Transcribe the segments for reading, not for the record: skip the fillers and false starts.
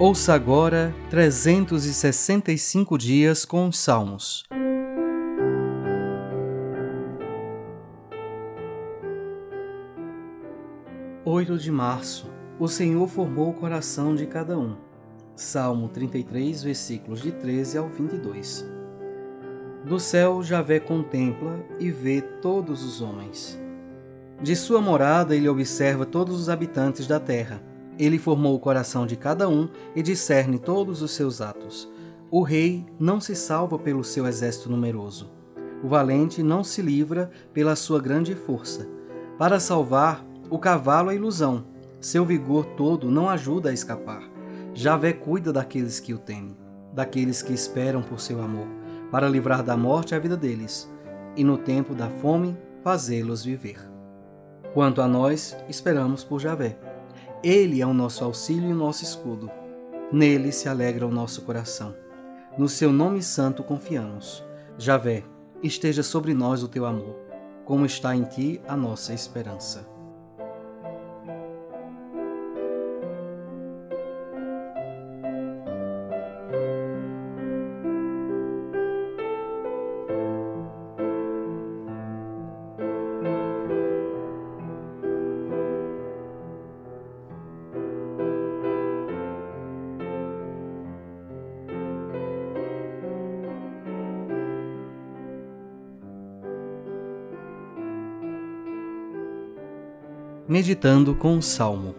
Ouça agora 365 dias com os Salmos. (8 de março). O Senhor formou o coração de cada um. Salmo 33, versículos de 13 ao 22. Do céu Javé contempla e vê todos os homens. De sua morada ele observa todos os habitantes da terra. Ele formou o coração de cada um e discerne todos os seus atos. O rei não se salva pelo seu exército numeroso. O valente não se livra pela sua grande força. Para salvar, o cavalo é ilusão. Seu vigor todo não ajuda a escapar. Javé cuida daqueles que o temem, daqueles que esperam por seu amor, para livrar da morte a vida deles, e no tempo da fome fazê-los viver. Quanto a nós, esperamos por Javé. Ele é o nosso auxílio e o nosso escudo. Nele se alegra o nosso coração. No seu nome santo confiamos. Javé, esteja sobre nós o teu amor, como está em ti a nossa esperança. Meditando com o Salmo.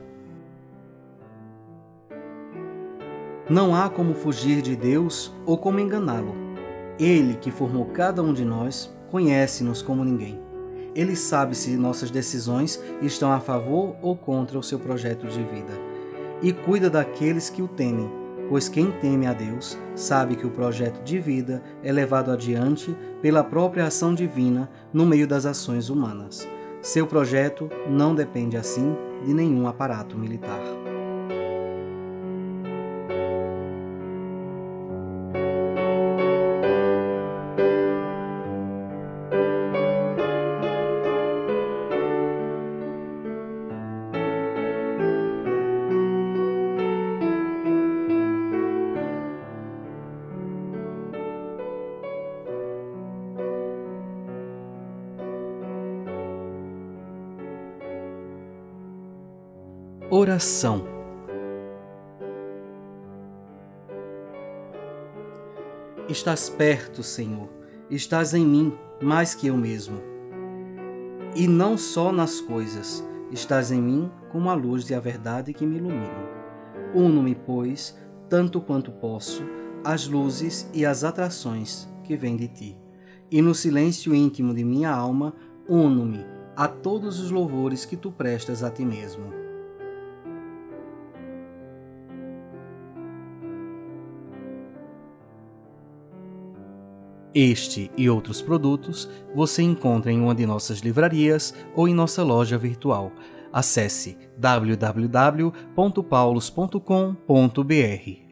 Não há como fugir de Deus ou como enganá-lo. Ele, que formou cada um de nós, conhece-nos como ninguém. Ele sabe se nossas decisões estão a favor ou contra o seu projeto de vida. E cuida daqueles que o temem, pois quem teme a Deus sabe que o projeto de vida é levado adiante pela própria ação divina no meio das ações humanas. Seu projeto não depende, assim, de nenhum aparato militar. Oração. Estás perto, Senhor, estás em mim mais que eu mesmo. E não só nas coisas, estás em mim como a luz e a verdade que me iluminam. Uno-me, pois, tanto quanto posso, às luzes e às atrações que vêm de ti. E no silêncio íntimo de minha alma, uno-me a todos os louvores que tu prestas a ti mesmo. Este e outros produtos você encontra em uma de nossas livrarias ou em nossa loja virtual. Acesse www.paulos.com.br.